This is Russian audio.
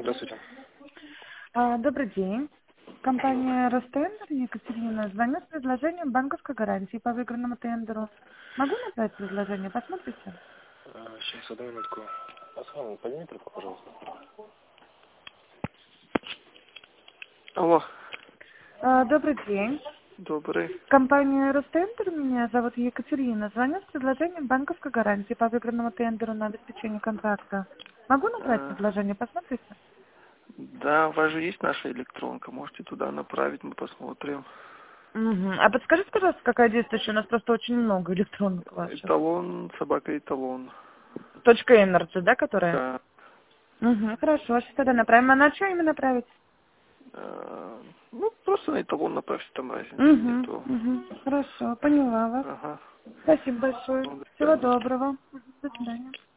Здравствуйте. Добрый день. Компания Ростендер, Екатерина, звоню с предложением банковской гарантии по выигранному тендеру. Могу назвать предложение? Посмотрите. Сейчас, одну минутку. Аслан, подними трубку, пожалуйста. Алло, Добрый день. добрый. Компания Ростендер, меня зовут Екатерина. Звоню с предложением банковской гарантии по выигранному тендеру на обеспечение контракта. Могу назвать предложение? Посмотрите. Да, у вас же есть наша электронка, можете туда направить, мы посмотрим. Угу. А подскажите, пожалуйста, какая действующая? У нас просто очень много электронок ваших. Эталон, собака эталон. .energy, да, которая? Да. Угу, хорошо, сейчас тогда направим. А на что именно направить? Ну, просто на эталон направьте, там разницы Угу, нету. угу, хорошо, поняла вас. Ага. Спасибо большое. Ну, до Всего свидания. доброго. До свидания.